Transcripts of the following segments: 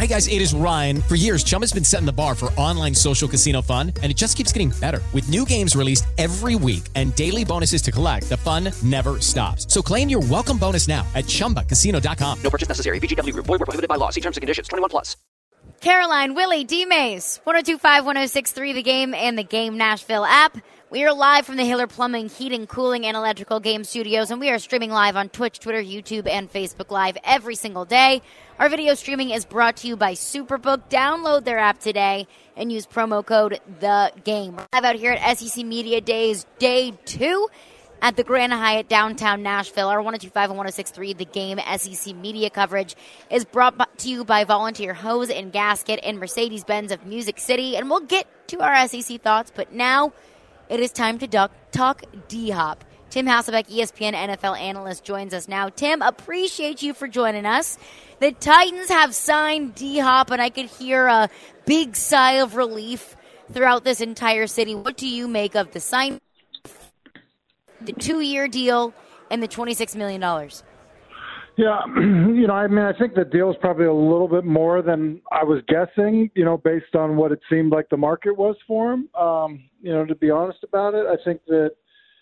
Hey guys, it is Ryan. For years, Chumba's been setting the bar for online social casino fun, and it just keeps getting better. With new games released every week and daily bonuses to collect, the fun never stops. So claim your welcome bonus now at ChumbaCasino.com. No purchase necessary. VGW Group. Void where prohibited by law. See terms and conditions. 21 plus. Caroline, Willie, D-Mays, 102.5, 106.3, The Game, and the Game Nashville app. We are live from the Hiller Plumbing, Heating, Cooling, and Electrical Game Studios, and we are streaming live on Twitch, Twitter, YouTube, and Facebook Live every single day. Our video streaming is brought to you by Superbook. Download their app today and use promo code THEGAME. Live out here at SEC Media Days Day 2 at the Grand Hyatt downtown Nashville. Our 102.5 and 106.3 The Game SEC media coverage is brought to you by Volunteer Hose and Gasket and Mercedes-Benz of Music City. And we'll get to our SEC thoughts, but now it is time to talk D-Hop. Tim Hasselbeck, ESPN NFL analyst, joins us now. Tim, appreciate you for joining us. The Titans have signed D-Hop, and I could hear a big sigh of relief throughout this entire city. What do you make of the sign, the 2-year deal, and the $26 million? Yeah, I think the deal is probably a little bit more than I was guessing, based on what it seemed like the market was for him. To be honest about it, I think that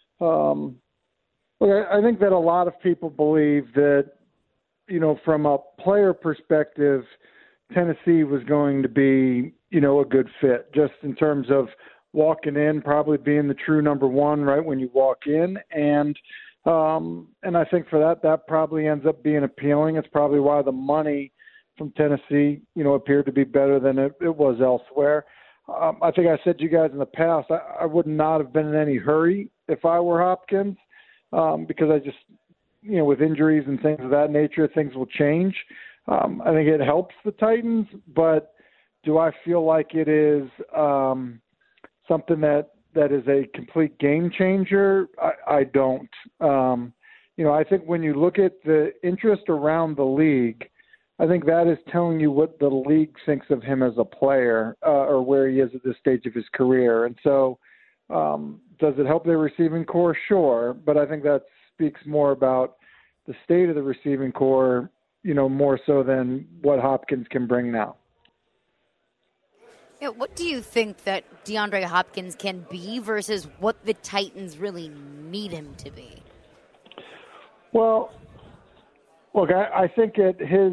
I think that a lot of people believe that, from a player perspective, Tennessee was going to be, a good fit, just in terms of walking in, probably being the true number one right when you walk in. And I think for that probably ends up being appealing. It's probably why the money from Tennessee, appeared to be better than it was elsewhere. I think I said to you guys in the past, I would not have been in any hurry if I were Hopkins, because I just, with injuries and things of that nature, things will change. I think it helps the Titans, but do I feel like it is something that is a complete game changer? I don't. I think when you look at the interest around the league, I think that is telling you what the league thinks of him as a player, or where he is at this stage of his career. And so does it help their receiving core? Sure. But I think that speaks more about the state of the receiving core, more so than what Hopkins can bring now. Yeah, what do you think that DeAndre Hopkins can be versus what the Titans really need him to be? Well, look, I think at his,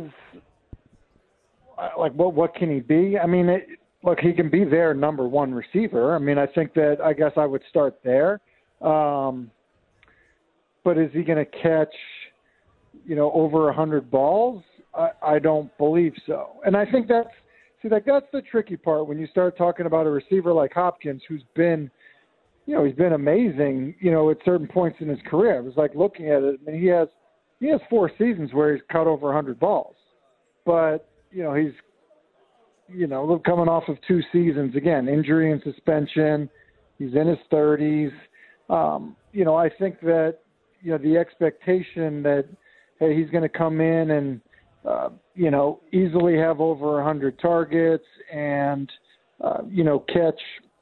what can he be? I mean, he can be their number one receiver. I mean, I think that, I guess I would start there. But is he going to catch, over 100 balls? I don't believe so. And I think that's the tricky part when you start talking about a receiver like Hopkins, who's been, he's been amazing, at certain points in his career. It was like looking at it. I mean, he has 4 seasons where he's caught over 100 balls, but he's, coming off of 2 seasons, again, injury and suspension. He's in his 30s. I think that, the expectation that, hey, he's going to come in and, easily have over 100 targets and, catch,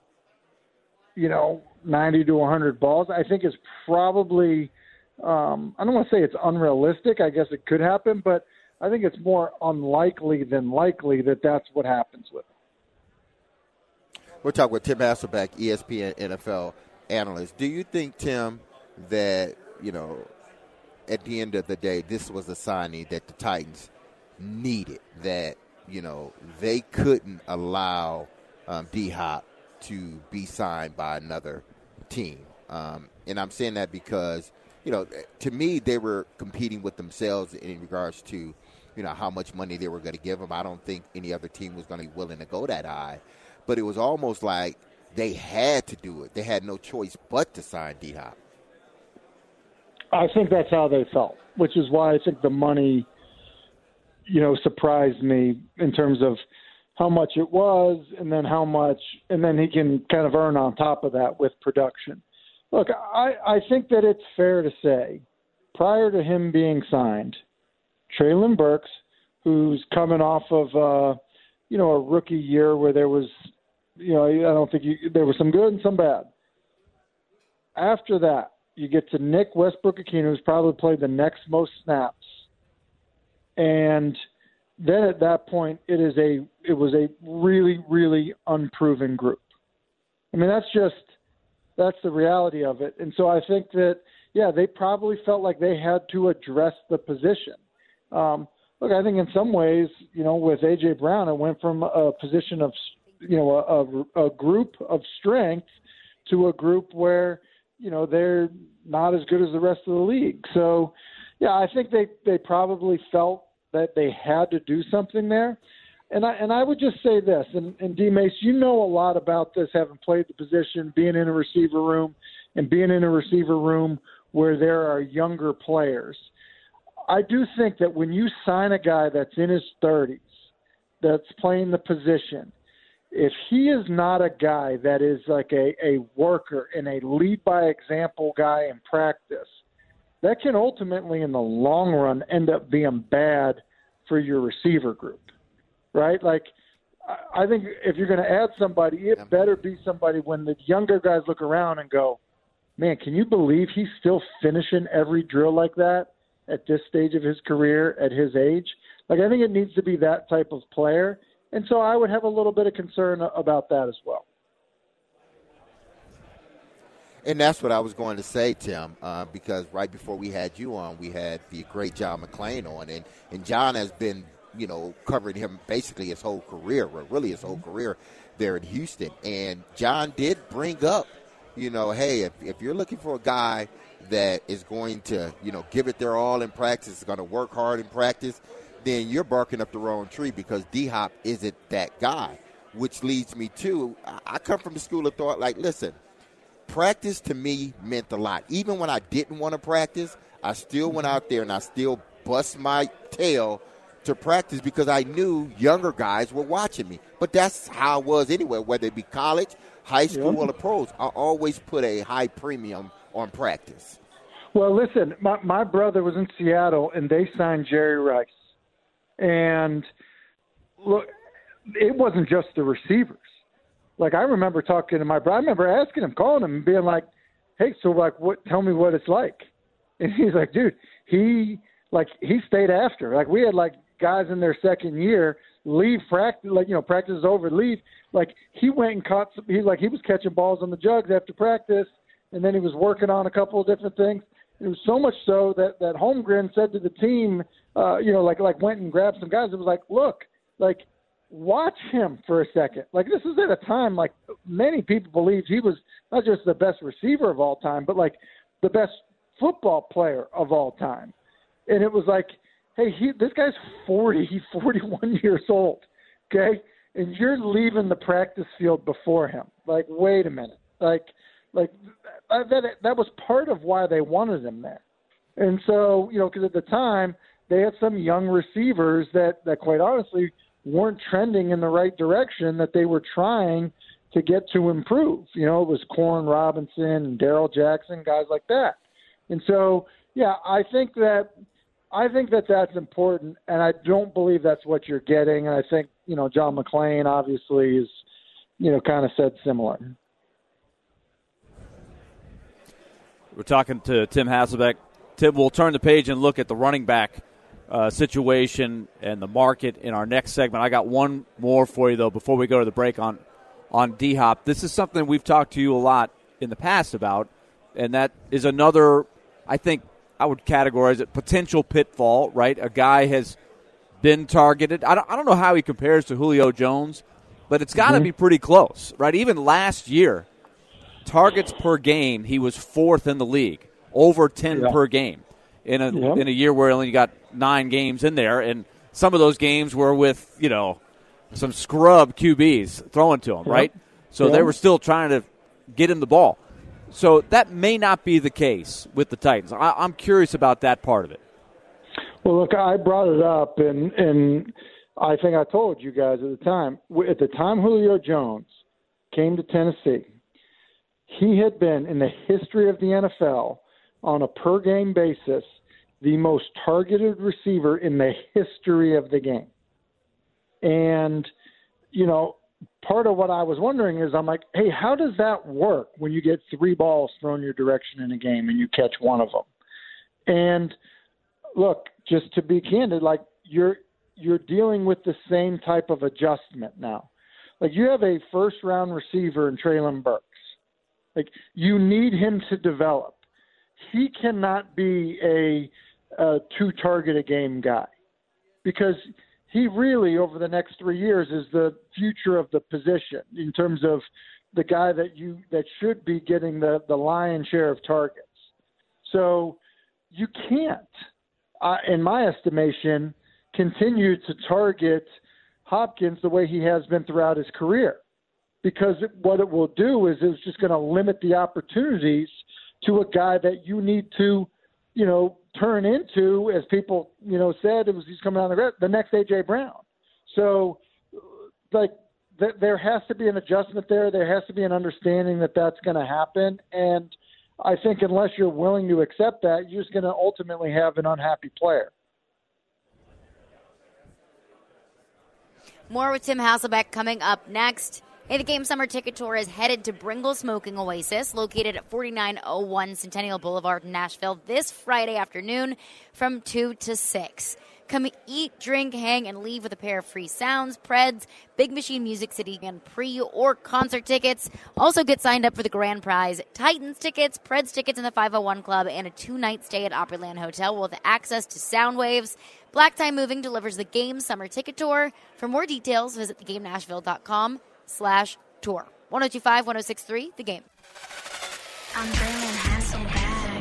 90 to 100 balls, I think is probably, I don't want to say it's unrealistic. I guess it could happen, but I think it's more unlikely than likely that that's what happens with him. We're talking with Tim Hasselbeck, ESPN NFL analyst. Do you think, Tim, that, at the end of the day, this was a signing that the Titans needed, that, they couldn't allow D-Hop to be signed by another team? And I'm saying that because, to me, they were competing with themselves in regards to, how much money they were going to give him. I don't think any other team was going to be willing to go that high. But it was almost like they had to do it. They had no choice but to sign D-Hop. I think that's how they felt, which is why I think the money, surprised me in terms of how much it was and then how much, and then he can kind of earn on top of that with production. Look, I think that it's fair to say, prior to him being signed, Treylon Burks, who's coming off of, a rookie year where there was, I don't think there was some good and some bad. After that, you get to Nick Westbrook-Ikhine, who's probably played the next most snaps. And then at that point it was a really, really unproven group. I mean, that's the reality of it. And so I think that, yeah, they probably felt like they had to address the position. Look, I think in some ways, with A.J. Brown, it went from a position of, a group of strength to a group where, they're not as good as the rest of the league. So, yeah, I think they probably felt that they had to do something there. And I would just say this, and D-Mace, you know a lot about this, having played the position, being in a receiver room, and being in a receiver room where there are younger players. I do think that when you sign a guy that's in his 30s, that's playing the position, if he is not a guy that is like a worker and a lead-by-example guy in practice, that can ultimately, in the long run, end up being bad for your receiver group, right? Like, I think if you're going to add somebody, it better be somebody when the younger guys look around and go, man, can you believe he's still finishing every drill like that at this stage of his career, at his age? Like, I think it needs to be that type of player. And so I would have a little bit of concern about that as well. And that's what I was going to say, Tim, because right before we had you on, we had the great John McClain on. And John has been, covering him basically his whole career, or really his whole career there in Houston. And John did bring up, hey, if you're looking for a guy that is going to, give it their all in practice, is going to work hard in practice, then you're barking up the wrong tree, because D-Hop isn't that guy, which leads me to, I come from the school of thought, like, listen, practice to me meant a lot. Even when I didn't want to practice, I still went out there and I still bust my tail to practice because I knew younger guys were watching me. But that's how it was anyway, whether it be college, high school, or the pros. I always put a high premium on practice. Well, listen, my brother was in Seattle, and they signed Jerry Rice. And, look, it wasn't just the receivers. Like, I remember talking to my brother. I remember asking him, calling him, and being like, hey, so, like, tell me what it's like. And he's like, dude, he stayed after. Like, we had, like, guys in their second year leave practice, practice is over, leave. Like, he went and caught he was catching balls on the jugs after practice, and then he was working on a couple of different things. It was so much so that Holmgren said to the team, went and grabbed some guys. It was like, look, like, watch him for a second. Like, this is at a time, like, many people believed he was not just the best receiver of all time, but, like, the best football player of all time. And it was like, hey, this guy's 40. He's 41 years old, okay? And you're leaving the practice field before him. Like, wait a minute. Like that was part of why they wanted him there. And so, because at the time, they had some young receivers that quite honestly weren't trending in the right direction, that they were trying to get to improve. It was Corn Robinson and Darrell Jackson, guys like that. And so, yeah, I think that that's important, and I don't believe that's what you're getting. And I think, John McClain obviously is, kind of said similar. We're talking to Tim Hasselbeck. Tim, we'll turn the page and look at the running back situation and the market in our next segment. I got one more for you, though, before we go to the break on D-Hop. This is something we've talked to you a lot in the past about, and that is another, I think I would categorize it, potential pitfall, right? A guy has been targeted. I don't know how he compares to Julio Jones, but it's got to be pretty close, right? Even last year, targets per game, he was fourth in the league, over 10 per game in a year where only got 9 games in there, and some of those games were with, some scrub QBs throwing to him, right? So they were still trying to get him the ball. So that may not be the case with the Titans. I'm curious about that part of it. Well, look, I brought it up, and I think I told you guys at the time. At the time Julio Jones came to Tennessee, he had been, in the history of the NFL, on a per-game basis, the most targeted receiver in the history of the game. And, part of what I was wondering is, I'm like, hey, how does that work when you get 3 balls thrown your direction in a game and you catch 1 of them? And look, just to be candid, like, you're dealing with the same type of adjustment now. Like, you have a first-round receiver in Treylon Burks. Like, you need him to develop. He cannot be a 2-target-a-game guy, because he really, over the next 3 years, is the future of the position in terms of the guy that should be getting the lion's share of targets. So you can't, in my estimation, continue to target Hopkins the way he has been throughout his career, because what it will do is it's just going to limit the opportunities to a guy that you need to, turn into, as people, said, he's coming on the next A.J. Brown. So, there has to be an adjustment there. There has to be an understanding that that's going to happen. And I think unless you're willing to accept that, you're just going to ultimately have an unhappy player. More with Tim Hasselbeck coming up next. Hey, the Game Summer Ticket Tour is headed to Bringle Smoking Oasis, located at 4901 Centennial Boulevard in Nashville, this Friday afternoon from 2 to 6. Come eat, drink, hang, and leave with a pair of free sounds, Preds, Big Machine Music City, and pre- or concert tickets. Also get signed up for the grand prize, Titans tickets, Preds tickets in the 501 Club, and a 2-night stay at Opryland Hotel with access to sound waves. Black Tie Moving delivers the Game Summer Ticket Tour. For more details, visit thegamenashville.com/tour. 102.5, 106.3, The Game. I'm bringing Hasselbeck.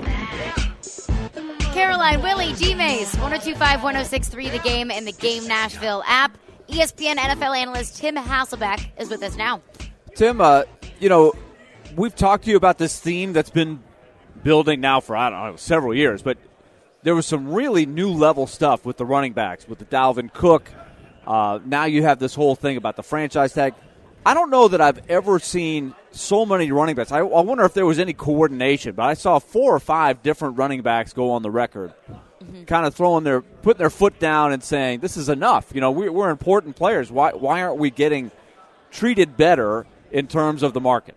Caroline, Willie, D-Mays, 102.5, 106.3, The Game, and the Game Nashville app. ESPN NFL analyst Tim Hasselbeck is with us now. Tim, we've talked to you about this theme that's been building now for, several years, but there was some really new level stuff with the running backs, with the Dalvin Cook. Now you have this whole thing about the franchise tag. I don't know that I've ever seen so many running backs. I wonder if there was any coordination, but I saw 4 or 5 different running backs go on the record, kind of putting their foot down and saying, this is enough. We're important players. Why aren't we getting treated better in terms of the market?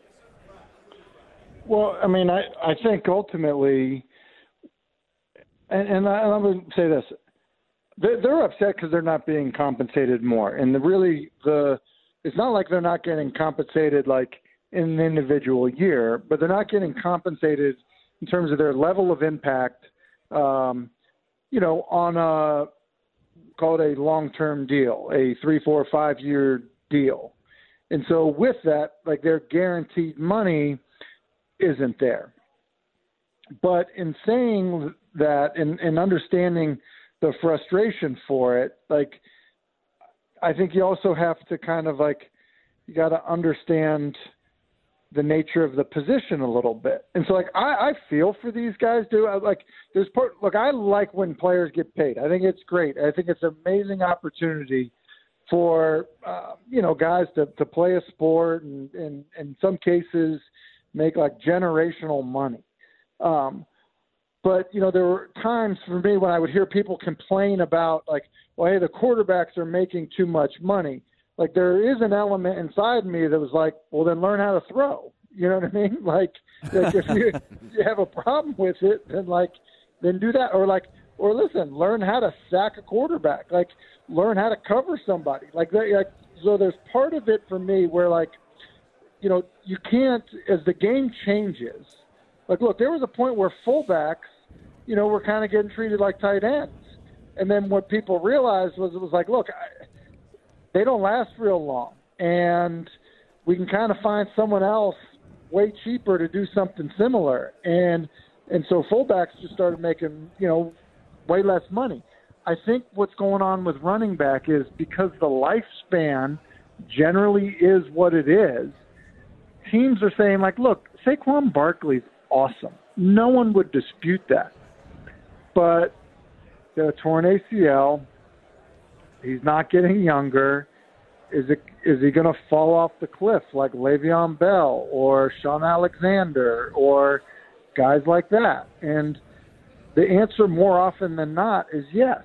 Well, I mean, I think ultimately, and I'm going to say this, they're upset because they're not being compensated more. And it's not like they're not getting compensated like in an individual year, but they're not getting compensated in terms of their level of impact, on call it a long-term deal, a 3, 4, 5-year deal. And so with that, like, their guaranteed money isn't there. But in saying that and understanding the frustration for it, like, I think you also have to kind of you got to understand the nature of the position a little bit. And so I feel for these guys too. I like when players get paid. I think it's great. I think it's an amazing opportunity for, guys to play a sport and in some cases make generational money. But, there were times for me when I would hear people complain about hey, the quarterbacks are making too much money. There is an element inside me that was well, then learn how to throw. You know what I mean? If you have a problem with it, then do that. Or listen, learn how to sack a quarterback. Learn how to cover somebody. So there's part of it for me where you can't, as the game changes. Look, there was a point where fullbacks, were kind of getting treated like tight ends. And then what people realized was they don't last real long. And we can kind of find someone else way cheaper to do something similar. And so fullbacks just started making, way less money. I think what's going on with running back is because the lifespan generally is what it is, teams are saying, look, Saquon Barkley's awesome. No one would dispute that. But the torn ACL, he's not getting younger. Is he going to fall off the cliff like Le'Veon Bell or Sean Alexander or guys like that? And the answer more often than not is yes.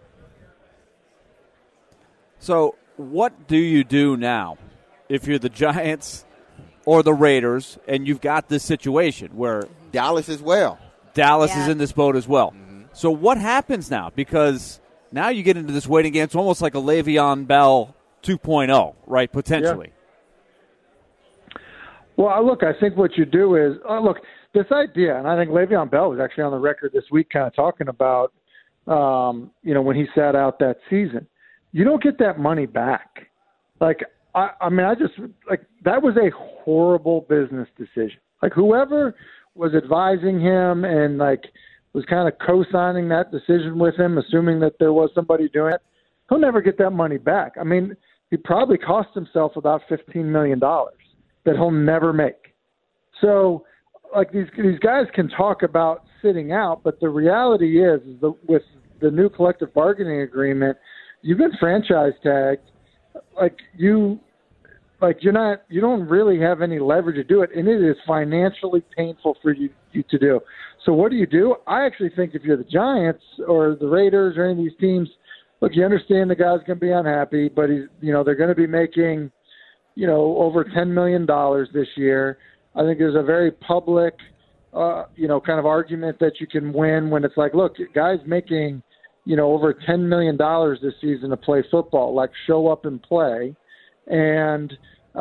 So what do you do now if you're the Giants or the Raiders and you've got this situation where Dallas as well. Dallas is in this boat as well. Mm-hmm. So what happens now? Because Now you get into this waiting game. It's almost like a Le'Veon Bell 2.0, right, potentially. Yeah. Well, look, I think what you do is, this idea, and I think Le'Veon Bell was actually on the record this week kind of talking about, when he sat out that season. You don't get that money back. Like, that was a horrible business decision. Like, whoever was advising him and, was kind of co-signing that decision with him, assuming that there was somebody doing it, he'll never get that money back. I mean, he probably cost himself about $15 million that he'll never make. So, these guys can talk about sitting out, but the reality is that with the new collective bargaining agreement, you've been franchise tagged. You don't really have any leverage to do it, and it is financially painful for you to do. So what do? I actually think if you're the Giants or the Raiders or any of these teams, look, you understand the guy's going to be unhappy, but they're going to be making, over $10 million this year. I think there's a very public, kind of argument that you can win when it's like, look, guys making, over $10 million this season to play football, show up and play. And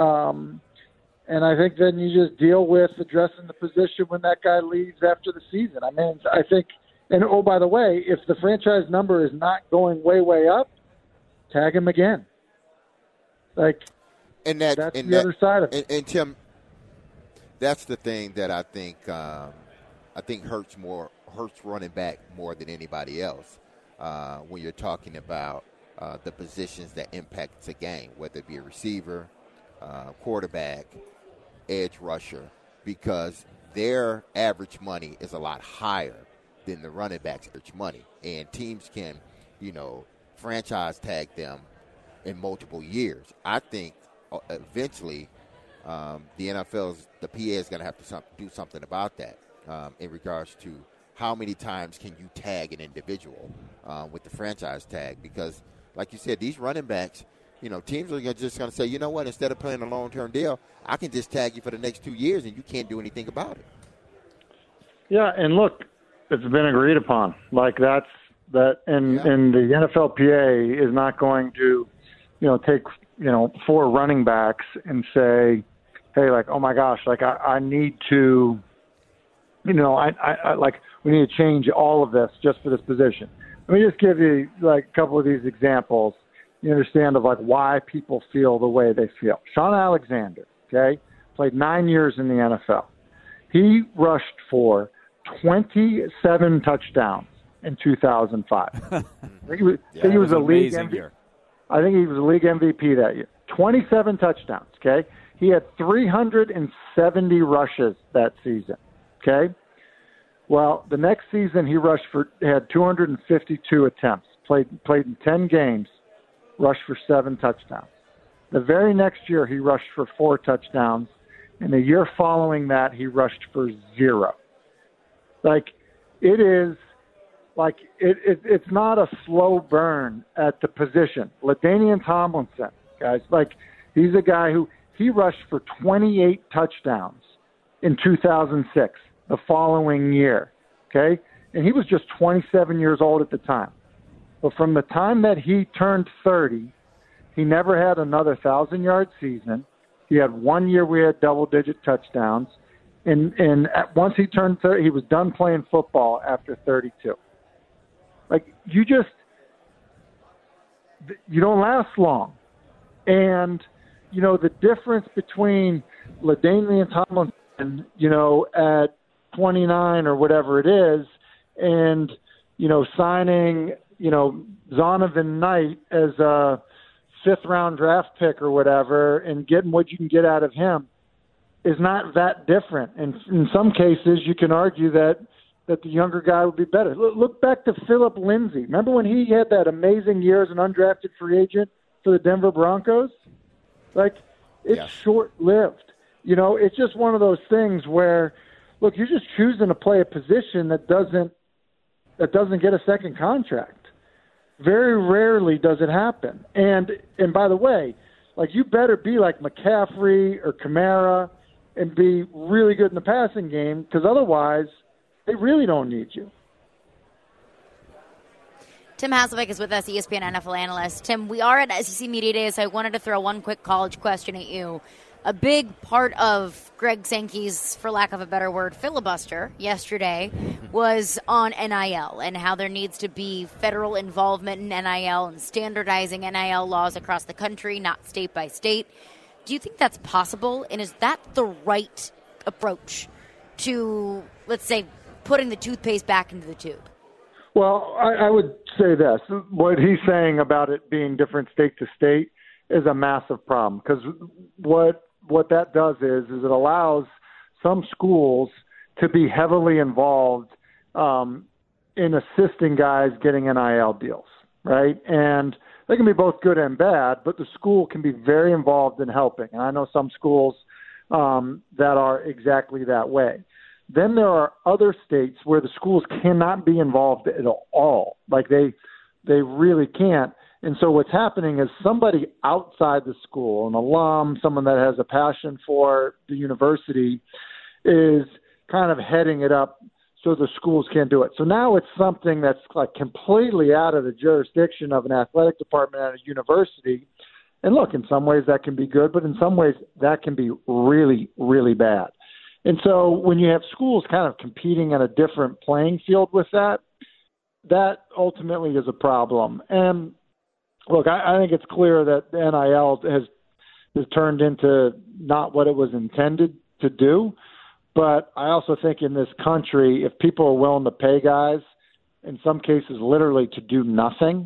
I think then you just deal with addressing the position when that guy leaves after the season. I mean, I think, and oh, by the way, if the franchise number is not going way, way up, tag him again. That's the other side of it. And Tim, that's the thing that I think hurts running back more than anybody else when you're talking about the positions that impact the game, whether it be a receiver, quarterback, edge rusher, because their average money is a lot higher than the running back's average money. And teams can, franchise tag them in multiple years. I think eventually the PA is going to have to do something about that in regards to how many times can you tag an individual with the franchise tag, because like you said, these running backs, teams are just going to say, you know what, instead of playing a long-term deal, I can just tag you for the next 2 years and you can't do anything about it. Yeah, and look, it's been agreed upon. And the NFLPA is not going to, take, 4 running backs and say, hey, oh my gosh, I need to, we need to change all of this just for this position. Let me just give you a couple of these examples. You understand of why people feel the way they feel. Sean Alexander, played 9 years in the NFL. He rushed for 27 touchdowns in 2005. I think he was a league MVP. I think he was a league MVP that year. 27 touchdowns. He had 370 rushes that season. Well, the next season he had 252 attempts, played in 10 games, rushed for 7 touchdowns. The very next year he rushed for 4 touchdowns, and the year following that he rushed for 0. It's not a slow burn at the position. LaDainian Tomlinson, guys, he's a guy who he rushed for 28 touchdowns in 2006. The following year, and he was just 27 years old at the time. But from the time that he turned 30, he never had another 1,000-yard season. He had 1 year where he had double-digit touchdowns, and once he turned 30, he was done playing football after 32. You don't last long, and the difference between LaDainian Tomlinson, at 29 or whatever it is, and, signing, Zonovan Knight as a 5th-round draft pick or whatever and getting what you can get out of him is not that different. And in some cases, you can argue that the younger guy would be better. Look back to Philip Lindsay. Remember when he had that amazing year as an undrafted free agent for the Denver Broncos? It's short-lived. It's just one of those things where, look, you're just choosing to play a position that doesn't get a second contract. Very rarely does it happen. And by the way, you better be like McCaffrey or Kamara and be really good in the passing game, because otherwise they really don't need you. Tim Hasselbeck is with us, ESPN NFL analyst. Tim, we are at SEC Media Day, so I wanted to throw one quick college question at you. A big part of Greg Sankey's, for lack of a better word, filibuster yesterday was on NIL and how there needs to be federal involvement in NIL and standardizing NIL laws across the country, not state by state. Do you think that's possible? And is that the right approach to, let's say, putting the toothpaste back into the tube? Well, I would say this. What he's saying about it being different state to state is a massive problem, because what that does is it allows some schools to be heavily involved in assisting guys getting NIL deals, right? And they can be both good and bad, but the school can be very involved in helping. And I know some schools that are exactly that way. Then there are other states where the schools cannot be involved at all. Like they really can't. And so what's happening is somebody outside the school, an alum, someone that has a passion for the university, is kind of heading it up so the schools can't do it. So now it's something that's like completely out of the jurisdiction of an athletic department at a university. And look, in some ways that can be good, but in some ways that can be really, really bad. And so when you have schools kind of competing on a different playing field with that, that ultimately is a problem. And look, I think it's clear that the NIL has turned into not what it was intended to do. But I also think in this country, if people are willing to pay guys, in some cases literally to do nothing,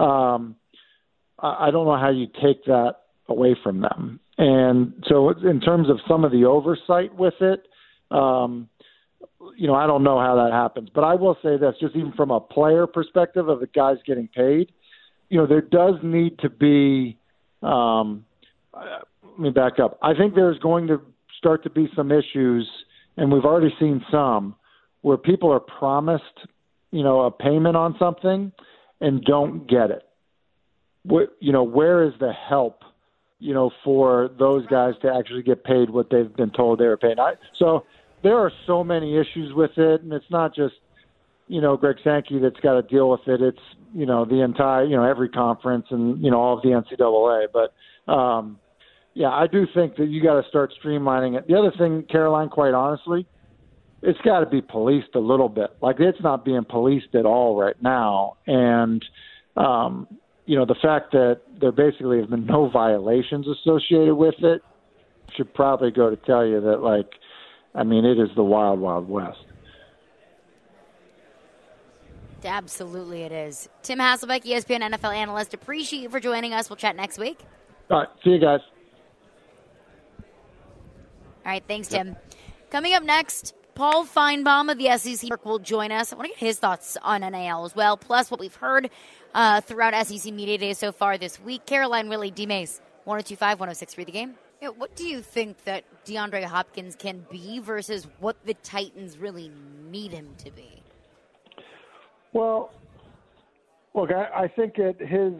I don't know how you take that away from them. And so in terms of some of the oversight with it, I don't know how that happens. But I will say this, just even from a player perspective of the guys getting paid, there does need to be let me back up. I think there's going to start to be some issues, and we've already seen some, where people are promised, a payment on something and don't get it. Where is the help, for those guys to actually get paid what they've been told they were paid? So there are so many issues with it, and it's not just, Greg Sankey that's got to deal with it. It's, the entire, every conference and, all of the NCAA. But, I do think that you got to start streamlining it. The other thing, Caroline, quite honestly, it's got to be policed a little bit. Like, it's not being policed at all right now. And, the fact that there basically have been no violations associated with it should probably go to tell you that, it is the wild, wild west. Absolutely it is. Tim Hasselbeck, ESPN NFL analyst. Appreciate you for joining us. We'll chat next week. All right. See you guys. All right. Thanks, Tim. Coming up next, Paul Feinbaum of the SEC will join us. I want to get his thoughts on NIL as well, plus what we've heard throughout SEC Media Day so far this week. Caroline, Willie, D-Mays, 102.5, 106.3 The Game. What do you think that DeAndre Hopkins can be versus what the Titans really need him to be? Well, look, I think at his,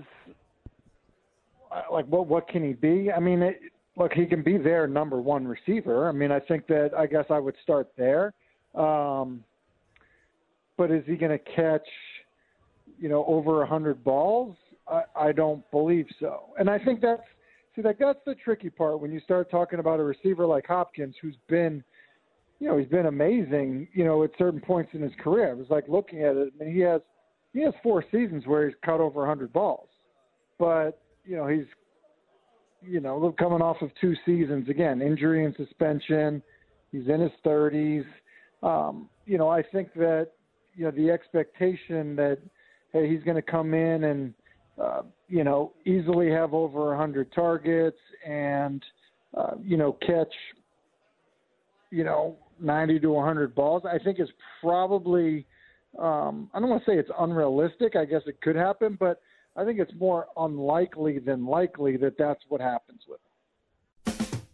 what can he be? Look, he can be their number one receiver. I think that I guess I would start there. But is he going to catch, over 100 balls? I don't believe so. And I think that's the tricky part when you start talking about a receiver like Hopkins, who's been, he's been amazing, at certain points in his career. I was looking at it. He has 4 seasons where he's caught over 100 balls, but he's, coming off of 2 seasons, again, injury and suspension. He's in his 30s. I think that, the expectation that, hey, he's going to come in and, easily have over 100 targets and, catch, 90 to 100 balls, I think is probably, I don't want to say it's unrealistic. I guess it could happen, but I think it's more unlikely than likely that that's what happens with him.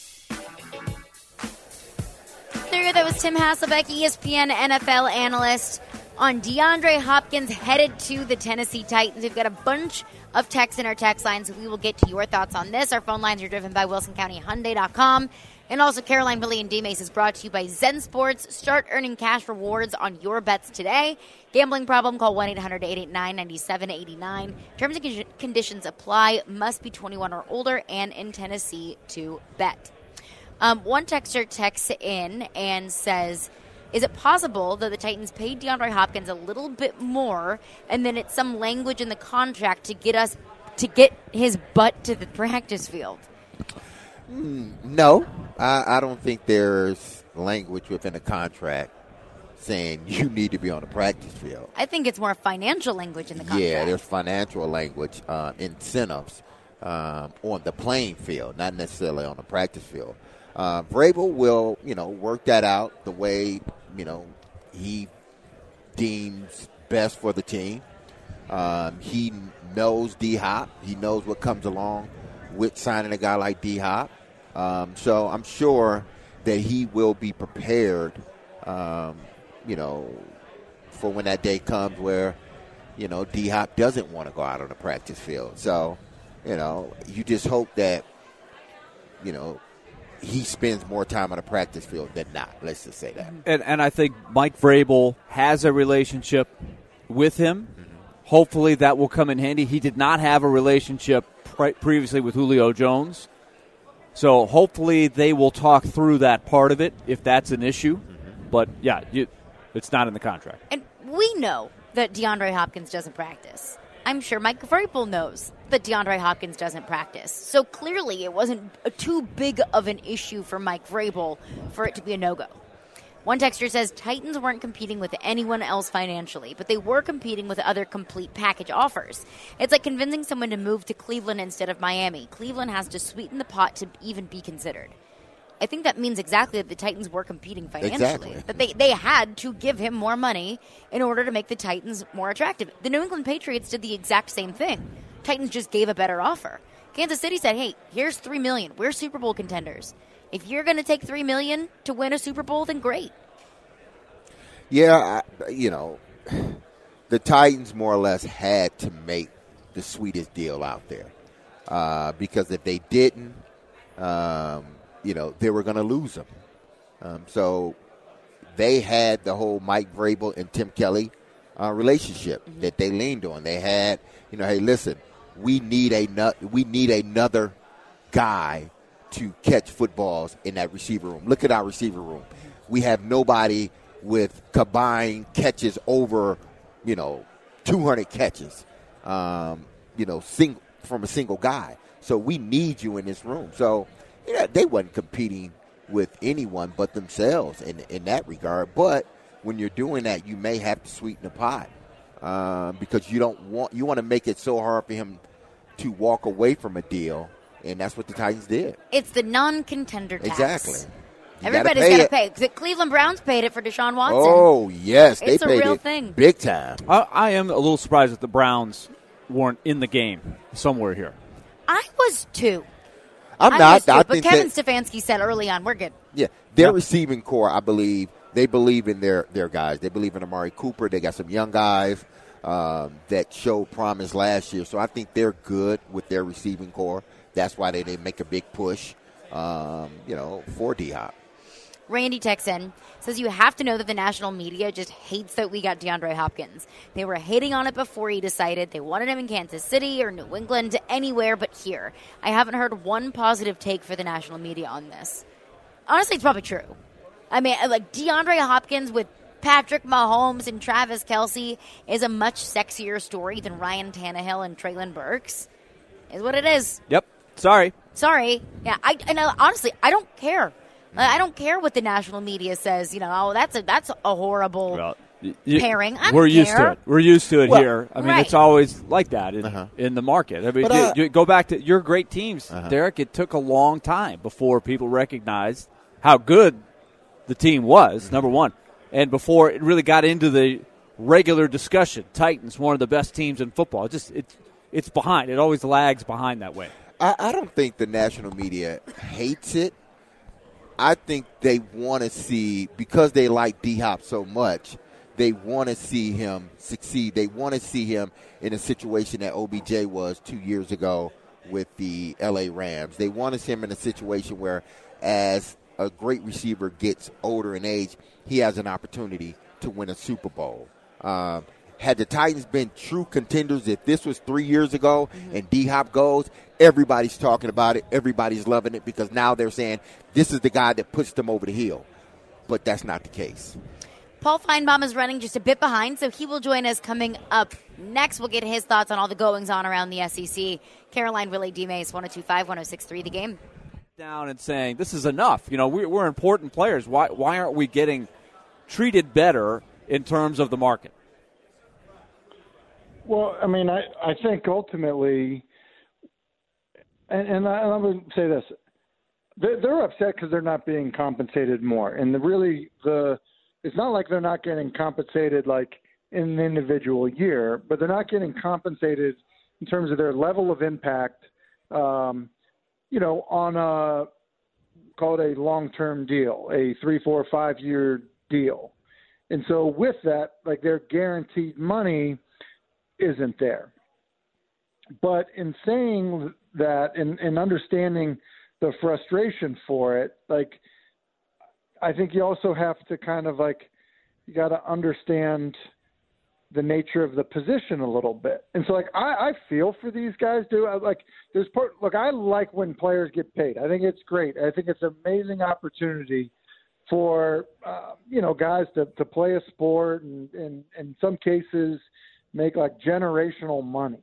There, that was Tim Hasselbeck, ESPN NFL analyst, on DeAndre Hopkins headed to the Tennessee Titans. We've got a bunch of text in our text line, so we will get to your thoughts on this. Our phone lines are driven by WilsonCountyHyundai.com. And also, Caroline, Billy, and D-Mace is brought to you by Zen Sports. Start earning cash rewards on your bets today. Gambling problem? Call 1-800-889-9789. Terms and conditions apply. Must be 21 or older and in Tennessee to bet. One texter texts in and says, is it possible that the Titans paid DeAndre Hopkins a little bit more and then it's some language in the contract to get his butt to the practice field? No, I don't think there's language within a contract saying you need to be on the practice field. I think it's more financial language in the contract. Yeah, there's financial language, incentives on the playing field, not necessarily on the practice field. Vrabel will, work that out the way, he deems best for the team. He knows D-Hop. He knows what comes along with signing a guy like D-Hop. So I'm sure that he will be prepared, for when that day comes where, D-Hop doesn't want to go out on the practice field. So, you just hope that, he spends more time on the practice field than not. Let's just say that. And I think Mike Vrabel has a relationship with him. Mm-hmm. Hopefully that will come in handy. He did not have a relationship previously with Julio Jones. So hopefully they will talk through that part of it if that's an issue. Mm-hmm. But, yeah, it's not in the contract. And we know that DeAndre Hopkins doesn't practice. I'm sure Mike Vrabel knows that DeAndre Hopkins doesn't practice. So clearly it wasn't too big of an issue for Mike Vrabel for it to be a no-go. One texter says Titans weren't competing with anyone else financially, but they were competing with other complete package offers. It's like convincing someone to move to Cleveland instead of Miami. Cleveland has to sweeten the pot to even be considered. I think that means exactly that the Titans were competing financially. Exactly. That they had to give him more money in order to make the Titans more attractive. The New England Patriots did the exact same thing. Titans just gave a better offer. Kansas City said, hey, here's $3 million. We're Super Bowl contenders. If you're going to take $3 million to win a Super Bowl, then great. Yeah, the Titans more or less had to make the sweetest deal out there because if they didn't, they were going to lose them. So they had the whole Mike Vrabel and Tim Kelly relationship that they leaned on. They had, hey, listen, we need another guy to catch footballs in that receiver room. Look at our receiver room. We have nobody with combined catches over, 200 catches, from a single guy. So we need you in this room. So, they wasn't competing with anyone but themselves in that regard. But when you're doing that, you may have to sweeten the pot because you want to make it so hard for him to walk away from a deal, and that's what the Titans did. It's the non-contender tax. Exactly. Everybody's got to pay. The Cleveland Browns paid it for Deshaun Watson. Oh, yes. It's they paid a real it thing. Big time. I am a little surprised that the Browns weren't in the game somewhere here. I was too. I'm not. But Kevin Stefanski said early on, we're good. Yeah. Their receiving core, I believe, they believe in their guys. They believe in Amari Cooper. They got some young guys that showed promise last year. So I think they're good with their receiving core. That's why they didn't make a big push, for D-Hop. Randy Texan says you have to know that the national media just hates that we got DeAndre Hopkins. They were hating on it before he decided. They wanted him in Kansas City or New England, anywhere but here. I haven't heard one positive take for the national media on this. Honestly, it's probably true. I mean, like DeAndre Hopkins with Patrick Mahomes and Travis Kelce is a much sexier story than Ryan Tannehill and Treylon Burks. Is what it is. Yep. Sorry. Yeah. Honestly, I don't care. I don't care what the national media says. That's a horrible pairing. We're used to it. We're used to it here. I mean, right. It's always like that in the market. I mean, you go back to your great teams, Derek. It took a long time before people recognized how good the team was. Number one, and before it really got into the regular discussion. Titans, one of the best teams in football. It's behind. It always lags behind that way. I don't think the national media hates it. I think they want to see, because they like D-Hop so much, they want to see him succeed. They want to see him in a situation that OBJ was 2 years ago with the L.A. Rams. They want to see him in a situation where, as a great receiver gets older in age, he has an opportunity to win a Super Bowl. Had the Titans been true contenders, if this was 3 years ago and D-Hop goes, everybody's talking about it. Everybody's loving it because now they're saying this is the guy that puts them over the hill. But that's not the case. Paul Feinbaum is running just a bit behind, so he will join us coming up next. We'll get his thoughts on all the goings-on around the SEC. Caroline, Willie, D-Mace, 102.5, 106.3 The Game. Down and saying, this is enough. You know, we're important players. Why aren't we getting treated better in terms of the market? Well, I mean, I think ultimately, and I'm going to say this, they're upset because they're not being compensated more. And it's not like they're not getting compensated like in an individual year, but they're not getting compensated in terms of their level of impact, on call it a long-term deal, a 3, 4, 5 year deal. And so with that, like their guaranteed money isn't there. But in saying that and understanding the frustration for it, like I think you also have to kind of like you got to understand the nature of the position a little bit. And so like I feel for these guys too. I like when players get paid. I think it's great. I think it's an amazing opportunity for guys to play a sport and in some cases make like generational money.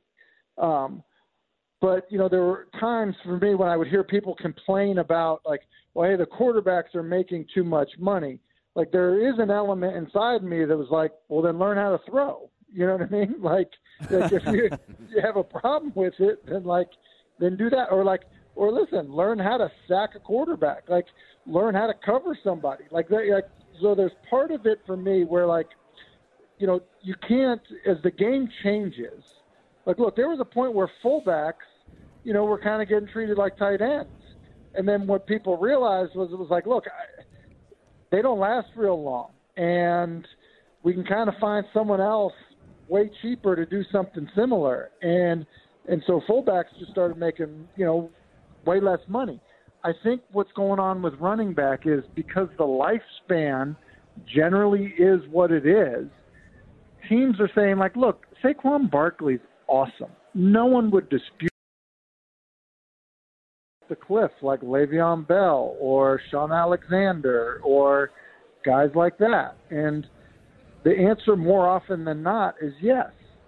But, there were times for me when I would hear people complain about like, well, hey, the quarterbacks are making too much money. Like there is an element inside me that was like, well, then learn how to throw. You know what I mean? Like if you have a problem with it, then do that. Or listen, learn how to sack a quarterback. Like learn how to cover somebody. So there's part of it for me where you can't, as the game changes, like, look, there was a point where fullbacks, were kind of getting treated like tight ends. And then what people realized was, it was like, look, they don't last real long. And we can kind of find someone else way cheaper to do something similar. And so fullbacks just started making, way less money. I think what's going on with running back is because the lifespan generally is what it is, teams are saying, like, look, Saquon Barkley's awesome. No one would dispute the cliff like Le'Veon Bell or Sean Alexander or guys like that. And the answer more often than not is yes.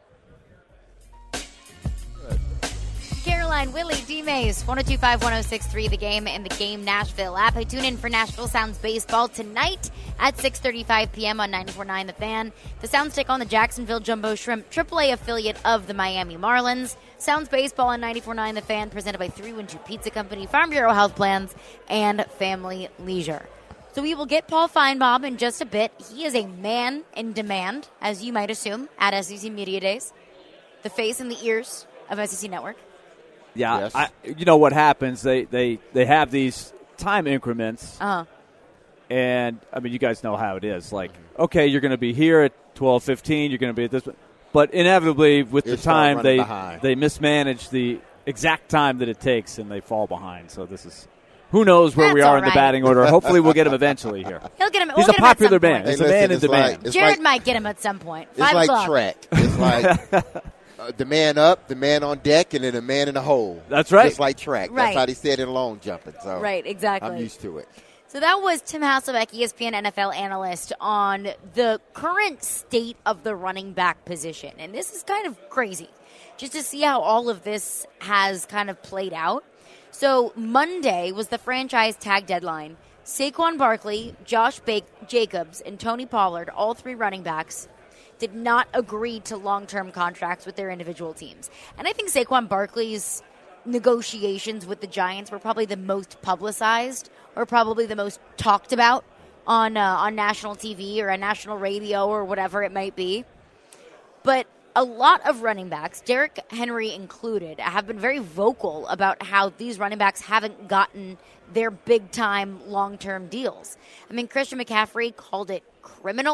Caroline, Willie, D-Mace, 102.5, 106.3 The Game and the Game Nashville app. Hey, tune in for Nashville Sounds Baseball tonight at 6:35 p.m. on 94.9 The Fan. The Sounds take on the Jacksonville Jumbo Shrimp, AAA affiliate of the Miami Marlins. Sounds Baseball on 94.9 The Fan, presented by 312 Pizza Company, Farm Bureau Health Plans, and Family Leisure. So we will get Paul Feinbaum in just a bit. He is a man in demand, as you might assume, at SEC Media Days. The face and the ears of SEC Network. Yeah, yes. You know what happens? They have these time increments, and I mean, you guys know how it is. Like, okay, you're going to be here at 12:15. You're going to be at this, but inevitably, with the time, they mismanage the exact time that it takes, and they fall behind. So this is who knows where we are in the batting order. Hopefully, we'll get him eventually here. He'll get him. He's we'll a popular man. He's a man in demand. Jared might get him at some point. It's like track. It's like. The man up, the man on deck, and then the man in the hole. That's right. Just like track. Right. That's how they said in long jumping. So right, exactly. I'm used to it. So that was Tim Hasselbeck, ESPN NFL analyst, on the current state of the running back position. And this is kind of crazy, just to see how all of this has kind of played out. So Monday was the franchise tag deadline. Saquon Barkley, Josh Jacobs, and Tony Pollard, all three running backs, did not agree to long-term contracts with their individual teams. And I think Saquon Barkley's negotiations with the Giants were probably the most publicized or probably the most talked about on national TV or on national radio or whatever it might be. But a lot of running backs, Derrick Henry included, have been very vocal about how these running backs haven't gotten their big-time long-term deals. I mean, Christian McCaffrey called it criminal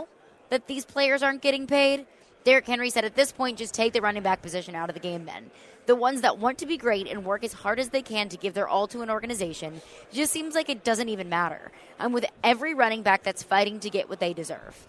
that these players aren't getting paid? Derrick Henry said at this point, just take the running back position out of the game then. The ones that want to be great and work as hard as they can to give their all to an organization, it just seems like it doesn't even matter. I'm with every running back that's fighting to get what they deserve.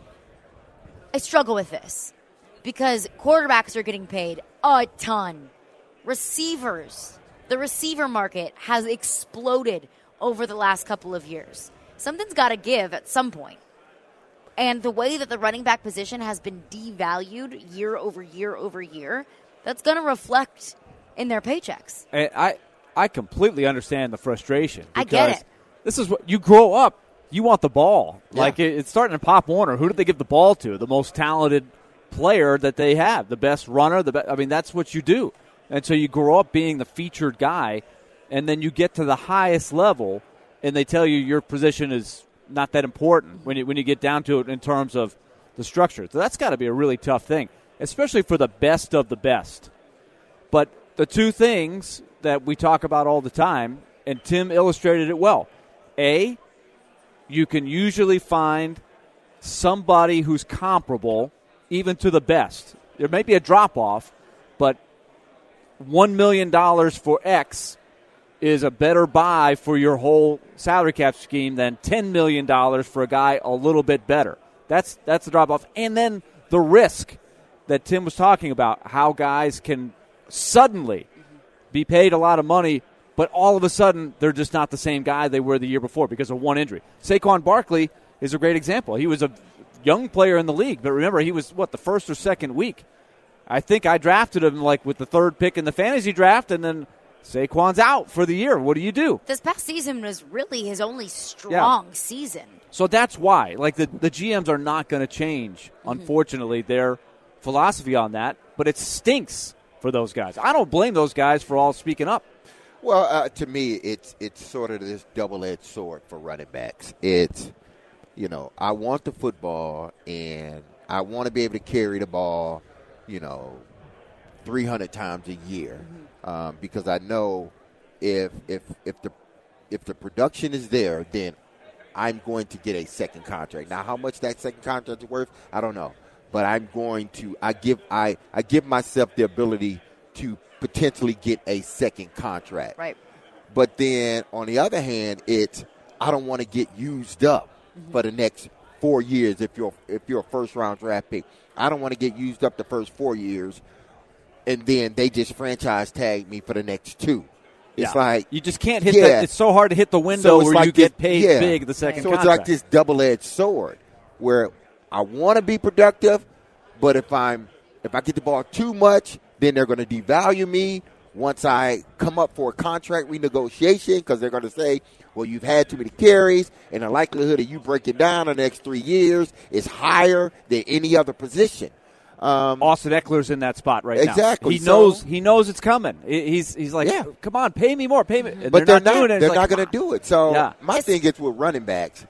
I struggle with this because quarterbacks are getting paid a ton. Receivers, the receiver market has exploded over the last couple of years. Something's got to give at some point. And the way that the running back position has been devalued year over year over year, that's going to reflect in their paychecks. And I completely understand the frustration. I get it. This is what you grow up. You want the ball. Yeah. Like it's starting to Pop Warner. Who did they give the ball to? The most talented player that they have, the best runner. That's what you do. And so you grow up being the featured guy, and then you get to the highest level, and they tell you your position is not that important when you get down to it in terms of the structure. So that's got to be a really tough thing, especially for the best of the best. But the two things that we talk about all the time, and Tim illustrated it well. A, you can usually find somebody who's comparable even to the best. There may be a drop-off, but $1 million for X is a better buy for your whole salary cap scheme than $10 million for a guy a little bit better. That's the drop-off. And then the risk that Tim was talking about, how guys can suddenly be paid a lot of money, but all of a sudden they're just not the same guy they were the year before because of one injury. Saquon Barkley is a great example. He was a young player in the league, but remember, he was, the first or second week. I think I drafted him with the third pick in the fantasy draft, and then Saquon's out for the year. What do you do? This past season was really his only strong season. So that's why. The GMs are not going to change, unfortunately, their philosophy on that, but it stinks for those guys. I don't blame those guys for all speaking up. Well, to me, it's sort of this double-edged sword for running backs. It's, I want the football, and I want to be able to carry the ball, 300 times a year, because I know if the production is there, then I'm going to get a second contract. Now, how much that second contract is worth, I don't know, but I'm going to. I give myself the ability to potentially get a second contract. Right. But then on the other hand, I don't want to get used up for the next 4 years if you're a first round draft pick. I don't want to get used up the first 4 years and then they just franchise tag me for the next 2. It's like you just can't hit that. It's so hard to hit the window where you get paid big the second contract. So it's like this double-edged sword where I want to be productive, but if I get the ball too much, then they're going to devalue me once I come up for a contract renegotiation because they're going to say, well, you've had too many carries, and the likelihood of you breaking down the next 3 years is higher than any other position. Austin Eckler's in that spot right now. Exactly. He knows it's coming. He's like, come on, pay me more, pay me. And but they're not doing it. They're not going to do it. So my thing is with running backs,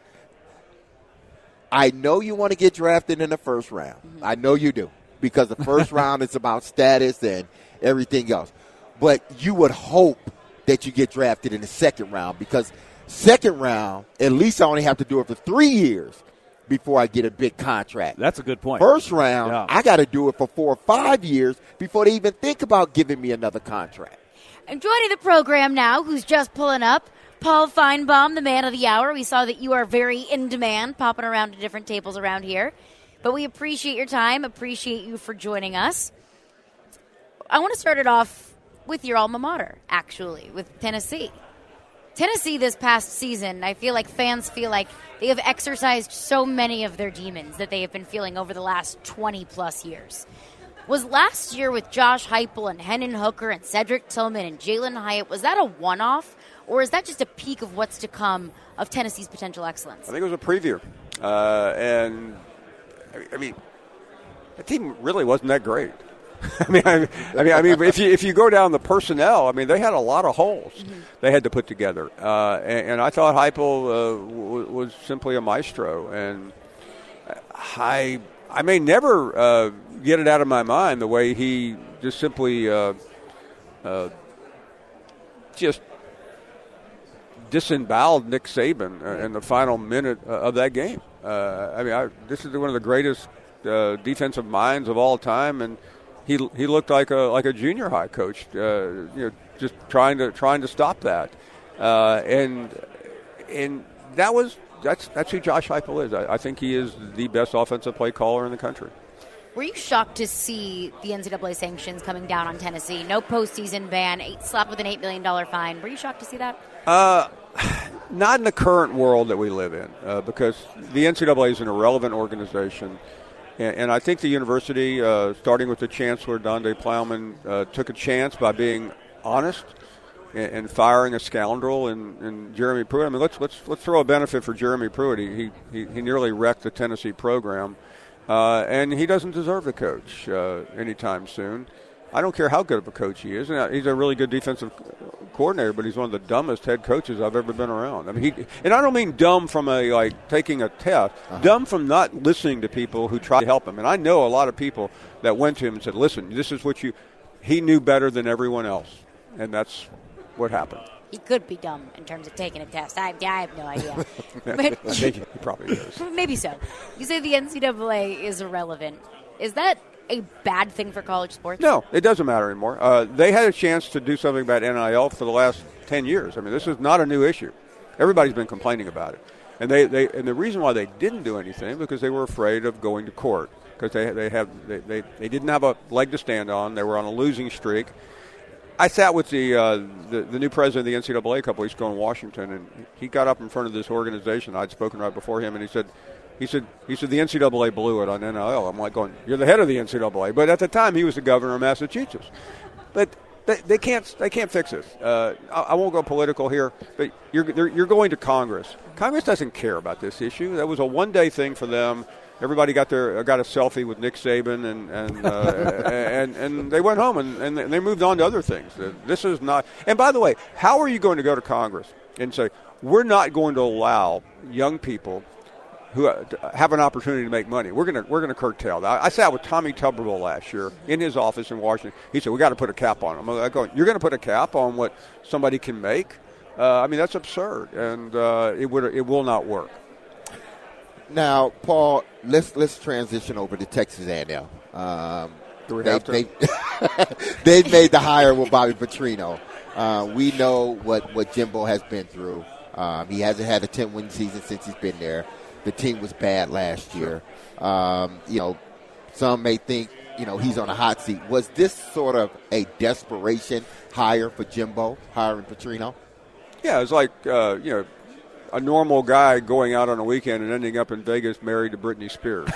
I know you want to get drafted in the first round. Mm-hmm. I know you do because the first round is about status and everything else. But you would hope that you get drafted in the second round because second round, at least I only have to do it for 3 years before I get a big contract. That's a good point. First round, I got to do it for 4 or 5 years before they even think about giving me another contract. And joining the program now, who's just pulling up, Paul Feinbaum, the man of the hour. We saw that you are very in demand, popping around to different tables around here. But we appreciate your time, appreciate you for joining us. I want to start it off with your alma mater, actually, with Tennessee. Tennessee this past season, I feel like fans feel like they have exercised so many of their demons that they have been feeling over the last 20-plus years. Was last year with Josh Heupel and Hendon Hooker and Cedric Tillman and Jalen Hyatt, was that a one-off, or is that just a peak of what's to come of Tennessee's potential excellence? I think it was a preview. And, I mean, the team really wasn't that great. I mean, if you go down the personnel, I mean, they had a lot of holes they had to put together, and I thought Heupel was simply a maestro, and I may never get it out of my mind the way he just simply just disemboweled Nick Saban in the final minute of that game. This is one of the greatest defensive minds of all time, and he looked like a junior high coach, just trying to stop that, and that's who Josh Heupel is. I think he is the best offensive play caller in the country. Were you shocked to see the NCAA sanctions coming down on Tennessee? No postseason ban, slapped with an $8 million fine. Were you shocked to see that? Not in the current world that we live in, because the NCAA is an irrelevant organization. And I think the university, starting with the chancellor, Donde Plowman, took a chance by being honest and firing a scoundrel in Jeremy Pruitt. I mean, let's throw a benefit for Jeremy Pruitt. He nearly wrecked the Tennessee program, and he doesn't deserve the coach anytime soon. I don't care how good of a coach he is. And he's a really good defensive coordinator, but he's one of the dumbest head coaches I've ever been around. I mean, and I don't mean dumb from taking a test, dumb from not listening to people who try to help him. And I know a lot of people that went to him and said, "Listen, this is what he knew better than everyone else," and that's what happened. He could be dumb in terms of taking a test. I have no idea. He probably is. Maybe so. You say the NCAA is irrelevant. Is that a bad thing for college sports? No, it doesn't matter anymore. They had a chance to do something about NIL for the last 10 years. I mean, this is not a new issue. Everybody's been complaining about it. And and the reason why they didn't do anything because they were afraid of going to court, because they didn't have a leg to stand on. They were on a losing streak. I sat with the new president of the NCAA a couple weeks ago in Washington, and he got up in front of this organization. I'd spoken right before him, and he said the NCAA blew it on NIL. I'm like going, you're the head of the NCAA, but at the time he was the governor of Massachusetts. But they can't fix this. I won't go political here, but you're going to Congress. Congress doesn't care about this issue. That was a one-day thing for them. Everybody got a selfie with Nick Saban, and they went home and they moved on to other things. This is not. And by the way, how are you going to go to Congress and say we're not going to allow young people who have an opportunity to make money? We're going to curtail that. I sat with Tommy Tuberville last year in his office in Washington. He said we got to put a cap on them. I'm going, you're going to put a cap on what somebody can make? I mean, that's absurd, and it will not work. Now, Paul, let's transition over to Texas A&M. They've made the hire with Bobby Petrino. We know what Jimbo has been through. He hasn't had a 10-win season since he's been there. The team was bad last year. Some may think he's on a hot seat. Was this sort of a desperation hire for Jimbo, hiring Petrino? Yeah, it's like a normal guy going out on a weekend and ending up in Vegas married to Britney Spears.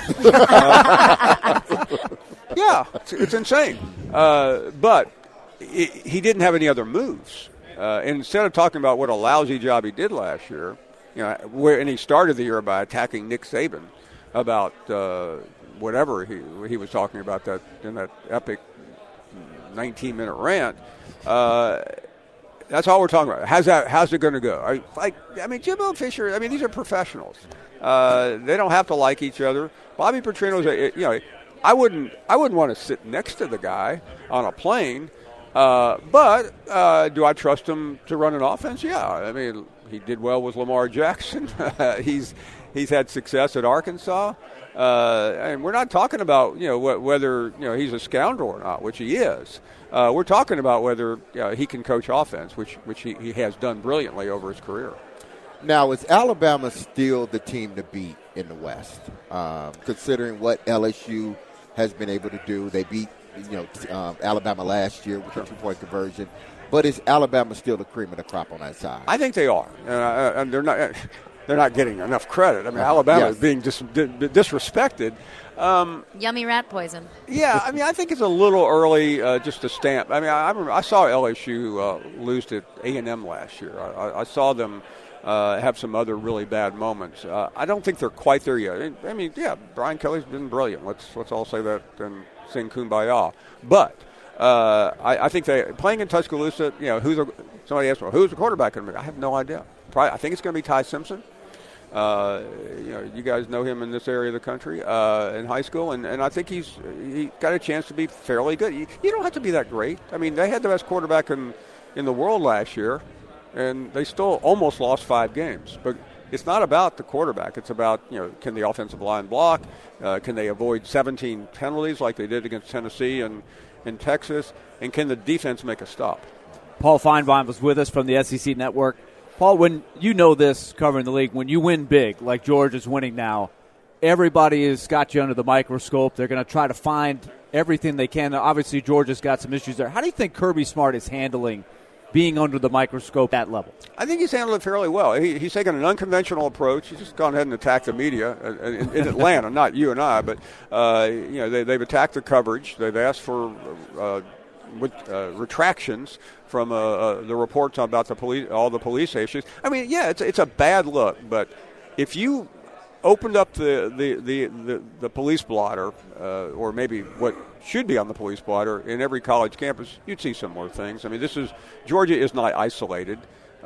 Yeah, it's insane. But he didn't have any other moves. Instead of talking about what a lousy job he did last year, and he started the year by attacking Nick Saban about whatever he was talking about that in that epic 19-minute rant. That's all we're talking about. How's it going to go? Jimbo Fisher. These are professionals. They don't have to like each other. Bobby Petrino's. I wouldn't want to sit next to the guy on a plane. But do I trust him to run an offense? Yeah. He did well with Lamar Jackson. He's had success at Arkansas. And we're not talking about whether he's a scoundrel or not, which he is. We're talking about whether he can coach offense, which he has done brilliantly over his career. Now, is Alabama still the team to beat in the West? Considering what LSU has been able to do, they beat Alabama last year with a 2-point conversion. But is Alabama still the cream of the crop on that side? I think they are, and they're not. They're not getting enough credit. Alabama is being disrespected. Yummy rat poison. Yeah, I think it's a little early just to stamp. I saw LSU lose to A&M last year. I saw them have some other really bad moments. I don't think they're quite there yet. Brian Kelly's been brilliant. Let's all say that and sing Kumbaya. But I think playing in Tuscaloosa, somebody asked me, who's the quarterback going to be? I have no idea. I think it's going to be Ty Simpson. You guys know him in this area of the country in high school, and I think he got a chance to be fairly good. You don't have to be that great. They had the best quarterback in the world last year, and they still almost lost 5 games. But it's not about the quarterback. It's about, can the offensive line block? Can they avoid 17 penalties like they did against Tennessee and in Texas? And can the defense make a stop? Paul Feinbaum was with us from the SEC Network. Paul, when you know this, covering the league, when you win big, like Georgia's winning now, everybody has got you under the microscope. They're going to try to find everything they can. Obviously, Georgia's got some issues there. How do you think Kirby Smart is handling being under the microscope at that level? I think he's handled it fairly well. He's taken an unconventional approach. He's just gone ahead and attacked the media in Atlanta, not you and I, but they've attacked the coverage. They've asked for retractions from the reports about the police, all the police issues. I mean, yeah, it's a bad look, but if you opened up the police blotter, or maybe what should be on the police blotter in every college campus, you'd see similar things. I mean, Georgia is not isolated.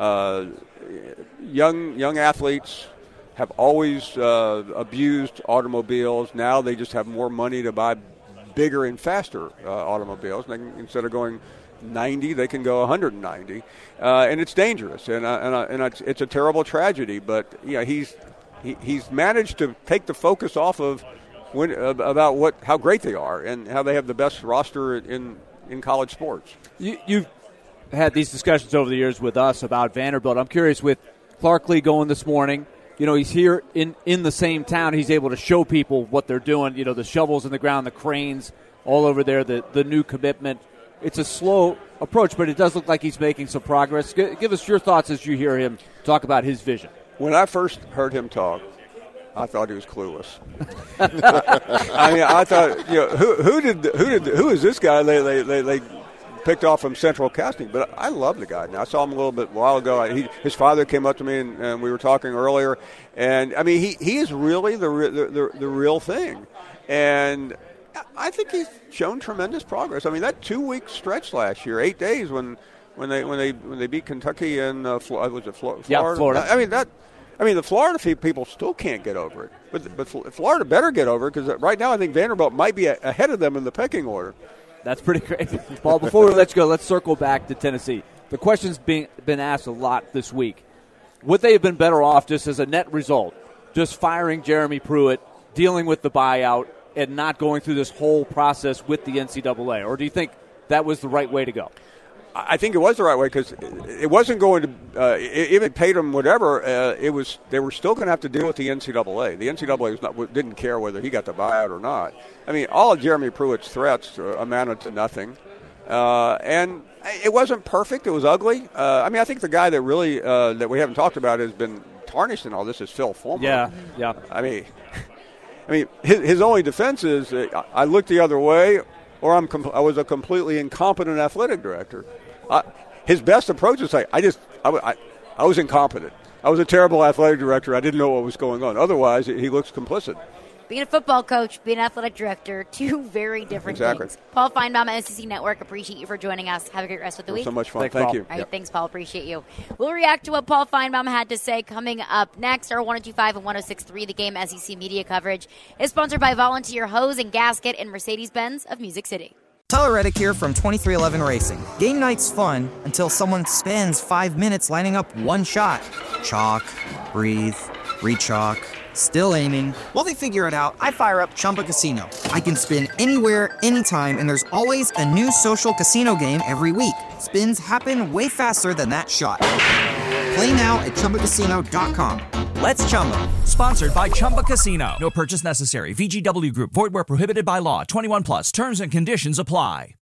Young athletes have always abused automobiles. Now they just have more money to buy bigger and faster automobiles. Instead of going 90, they can go 190, and it's dangerous. And it's a terrible tragedy. But he's managed to take the focus off of about how great they are and how they have the best roster in college sports. You've had these discussions over the years with us about Vanderbilt. I'm curious, with Clark Lee going this morning, he's here in the same town. He's able to show people what they're doing, the shovels in the ground, the cranes all over there, the new commitment. It's a slow approach, but it does look like he's making some progress. Give us your thoughts as you hear him talk about his vision. When I first heard him talk, I thought he was clueless. I thought, who is this guy? They picked off from Central Casting, but I love the guy. Now I saw him a little bit a while ago. His father came up to me, and we were talking earlier. And I mean, he is really the real thing, and I think he's shown tremendous progress. I mean, that 2-week stretch last year, 8 days when they beat Kentucky and was it Florida? Yeah, Florida. I mean, the Florida people still can't get over it, but Florida better get over it, because right now I think Vanderbilt might be ahead of them in the pecking order. That's pretty crazy. Paul, before we let you go, let's circle back to Tennessee. The question's been asked a lot this week. Would they have been better off, just as a net result, just firing Jeremy Pruitt, dealing with the buyout, and not going through this whole process with the NCAA? Or do you think that was the right way to go? I think it was the right way, because it wasn't going to if it paid them whatever. They were still going to have to deal with the NCAA. The NCAA didn't care whether he got the buyout or not. I mean, all of Jeremy Pruitt's threats amounted to nothing, and it wasn't perfect. It was ugly. I think the guy that really that we haven't talked about has been tarnished in all this is Phil Fulmer. Yeah. I mean, his only defense is I looked the other way, or I was a completely incompetent athletic director. His best approach is say, I was incompetent. I was a terrible athletic director. I didn't know what was going on. Otherwise, he looks complicit. Being a football coach, being an athletic director, two very different things. Paul Feinbaum at SEC Network, appreciate you for joining us. Have a great rest of the week. So much fun. Thank you. All right, Thanks, Paul. Appreciate you. We'll react to what Paul Feinbaum had to say coming up next. Our 102.5 and 106.3 The Game SEC media coverage is sponsored by Volunteer Hose and Gasket and Mercedes-Benz of Music City. Tyler Reddick here from 2311 Racing. Game night's fun until someone spends 5 minutes lining up one shot. Chalk, breathe, re-chalk, still aiming. While they figure it out, I fire up Chumba Casino. I can spin anywhere, anytime, and there's always a new social casino game every week. Spins happen way faster than that shot. Play now at ChumbaCasino.com. Let's Chumba. Sponsored by Chumba Casino. No purchase necessary. VGW Group. Void where prohibited by law. 21 plus. Terms and conditions apply.